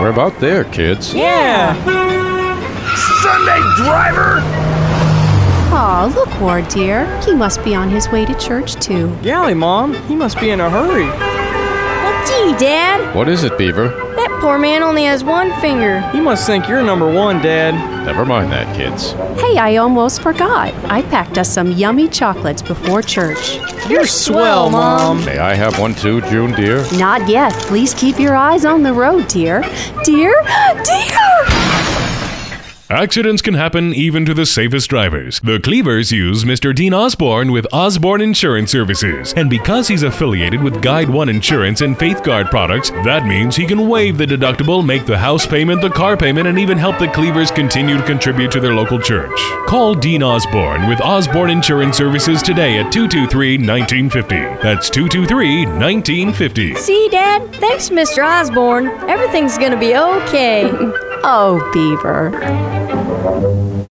We're about there, kids. Yeah! Sunday driver! Aw, look, Ward, dear. He must be on his way to church, too. Golly, Mom, he must be in a hurry. Well, gee, Dad, What is it, Beaver? that poor man only has one finger. He must think you're number one, Dad. Never mind that, kids. Hey, I almost forgot. I packed us some yummy chocolates before church. You're swell, Mom. May I have one too, June, dear? Not yet. Please keep your eyes on the road, dear. Dear? Dear! Accidents can happen even to the safest drivers. The Cleavers use Mr. Dean Osborne with Osborne Insurance Services. And because he's affiliated with Guide One Insurance and FaithGuard products, that means he can waive the deductible, make the house payment, the car payment, and even help the Cleavers continue to contribute to their local church. Call Dean Osborne with Osborne Insurance Services today at 223-1950. That's 223-1950. See, Dad? Thanks, Mr. Osborne. Everything's gonna be okay. Oh, Beaver.